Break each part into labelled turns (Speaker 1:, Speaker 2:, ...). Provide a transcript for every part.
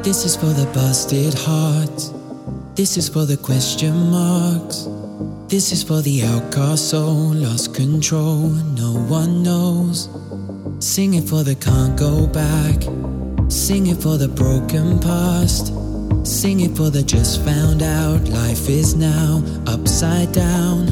Speaker 1: This is for the busted hearts. This is for the question marks. This is for the outcast soul, lost control, no one knows. Sing it for the can't go back. Sing it for the broken past. Sing it for the just found out. Life is now upside down.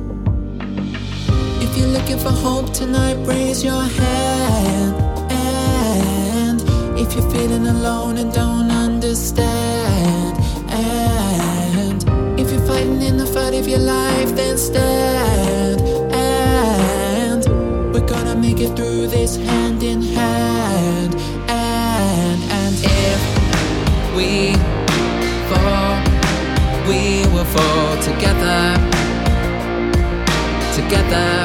Speaker 1: If you're looking for hope tonight, raise your hand. And if you're feeling alone and don't understand, and if you're fighting in the fight of your life, then stand. And we're gonna make it through this hand in hand. And if we fall, we will fall together. Together.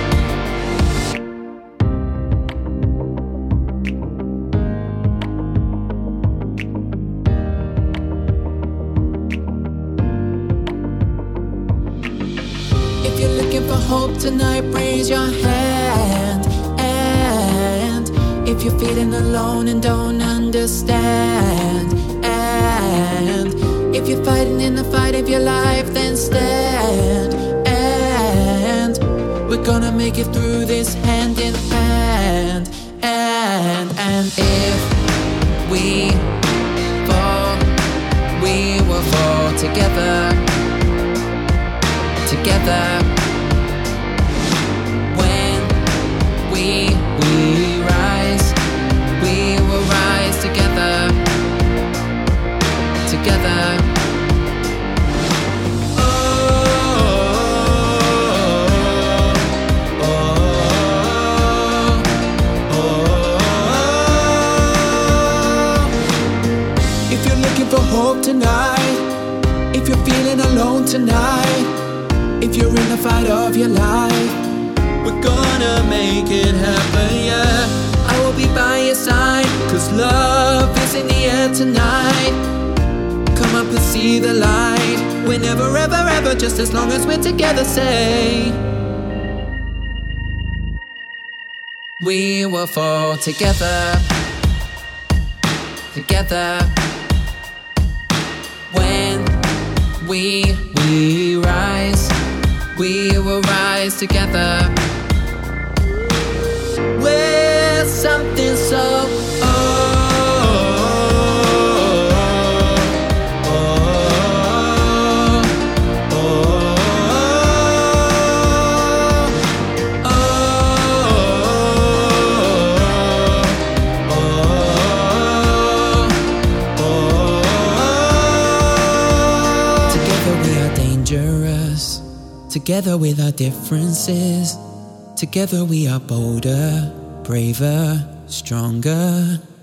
Speaker 1: If you're looking for hope tonight, raise your hand. And if you're feeling alone and don't understand, and if you're fighting in the fight of your life, then stand. And we're gonna make it through this hand in hand. And if we fall, we will fall together. Together. When we rise, we will rise together. Together. If you're looking for hope tonight, if you're feeling alone tonight, if you're in the fight of your life, we're gonna make it happen, yeah. I will be by your side, 'cause love is in the air tonight. Come up and see the light. We're never ever ever, just as long as we're together, say. We will fall together. Together. When we rise, we will rise together. We're something so dangerous. Together with our differences, together we are bolder, braver, stronger.